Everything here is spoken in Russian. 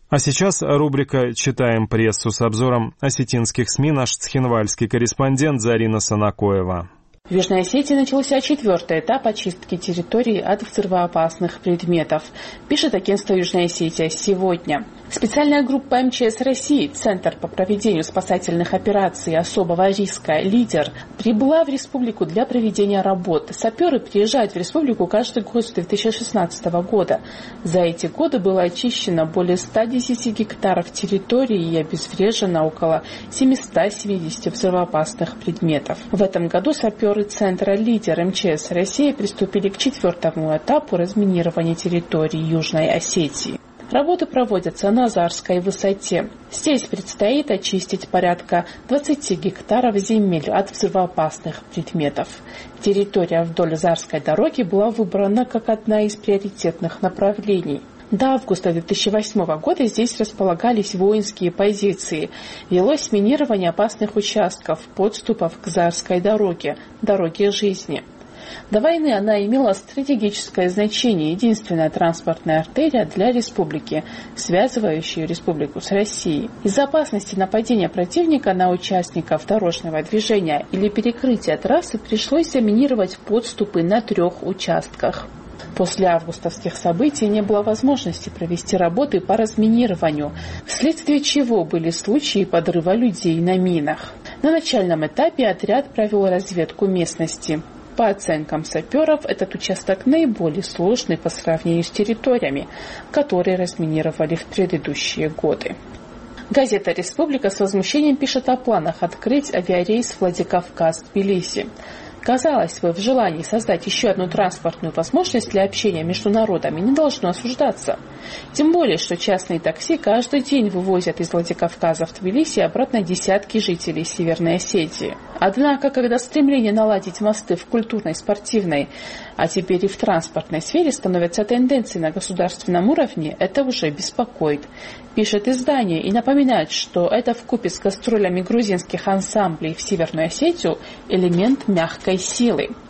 А сейчас рубрика «Читаем прессу» с обзором осетинских СМИ наш цхинвальский корреспондент Зарина Санакоева. В Южной Осетии начался 4-й этап очистки территории от взрывоопасных предметов, пишет агентство «Южная Осетия» сегодня. Специальная группа МЧС России, Центр по проведению спасательных операций особого риска «Лидер», прибыла в республику для проведения работ. Саперы приезжают в республику каждый год с 2016 года. За эти годы было очищено более 110 гектаров территории и обезврежено около 770 взрывоопасных предметов. В этом году саперы Центра «Лидер» МЧС России приступили к 4-му этапу разминирования территории Южной Осетии. Работы проводятся на Зарской высоте. Здесь предстоит очистить порядка 20 гектаров земель от взрывоопасных предметов. Территория вдоль Зарской дороги была выбрана как одна из приоритетных направлений. До августа 2008 года здесь располагались воинские позиции. Велось минирование опасных участков, подступов к Зарской дороге жизни. До войны она имела стратегическое значение, единственная транспортная артерия для республики, связывающая республику с Россией. Из-за опасности нападения противника на участников дорожного движения или перекрытия трассы пришлось заминировать подступы на 3 участках. После августовских событий не было возможности провести работы по разминированию, вследствие чего были случаи подрыва людей на минах. На начальном этапе отряд провел разведку местности. По оценкам саперов, этот участок наиболее сложный по сравнению с территориями, которые разминировали в предыдущие годы. Газета «Республика» с возмущением пишет о планах открыть авиарейс Владикавказ-Тбилиси. Казалось бы, в желании создать еще одну транспортную возможность для общения между народами не должно осуждаться. Тем более, что частные такси каждый день вывозят из Владикавказа в Тбилиси обратно десятки жителей Северной Осетии. Однако, когда стремление наладить мосты в культурной, спортивной, а теперь и в транспортной сфере становятся тенденцией на государственном уровне, это уже беспокоит. Пишет издание и напоминает, что это вкупе с гастролями грузинских ансамблей в Северную Осетию элемент мягкой силы.